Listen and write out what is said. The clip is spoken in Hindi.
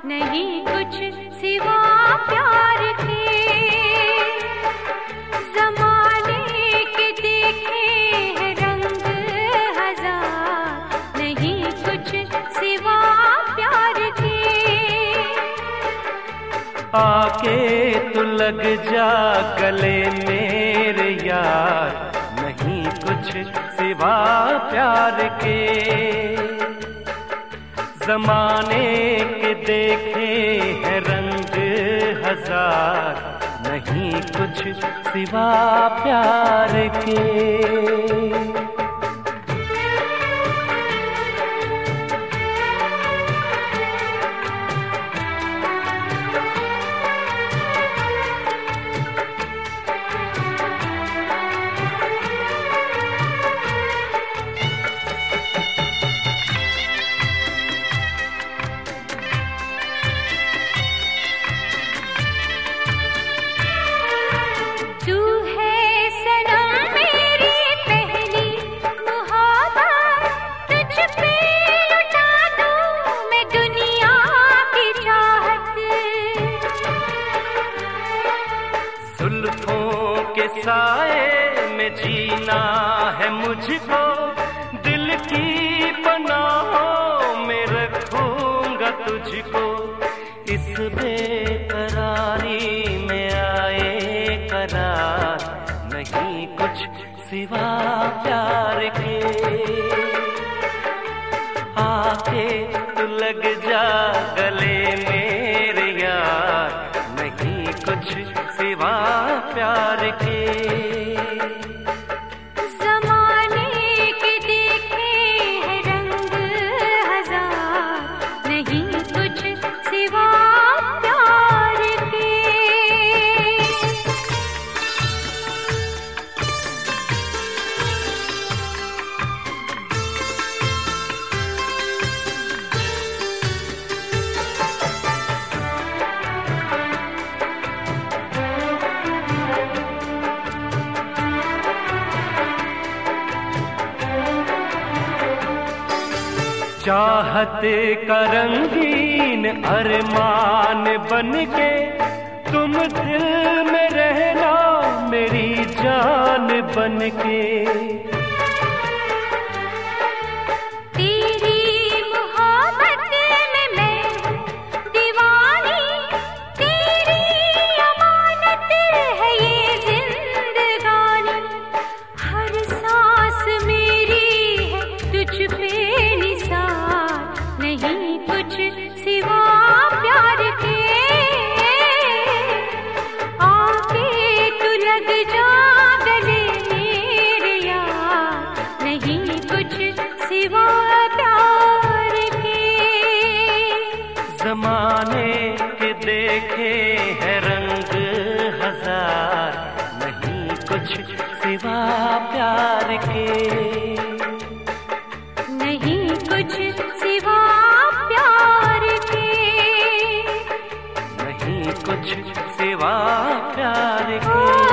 नहीं कुछ सिवा प्यार के। ज़माने के देखे हैं रंग हजार, नहीं कुछ सिवा प्यार के। आके तू लग जा गले मेरे यार, नहीं कुछ सिवा प्यार के। ज़माने के देखे हैं रंग हजार, नहीं कुछ सिवा प्यार के। जुल्फों के साए में जीना है मुझको, दिल की पनाहों में रखूंगा तुझको। इस बेकरारी में आए करार, नहीं कुछ सिवा प्यार के। आके तू लग जा गले मेरे यार, नहीं कुछ सिवा प्यार के। ज़माने के देखे हैं रंग हजार, नहीं कुछ सिवा प्यार के। चाहत का रंगीन अरमान बन के तुम दिल में रहना मेरी जान बन के। तेरी मोहब्बत में मैं दीवानी, तेरी अमानत है ये जिंदगानी। हर सांस मेरी है तुझ पे निसार, नहीं कुछ सिवा प्यार के। आके तू लग जा गले मेरे यार, नहीं कुछ सिवा प्यार के। ज़माने के देखे हैं रंग हजार, नहीं कुछ सिवा प्यार के। नहीं कुछ सिवा प्यार के। नहीं कुछ सिवा प्यार के।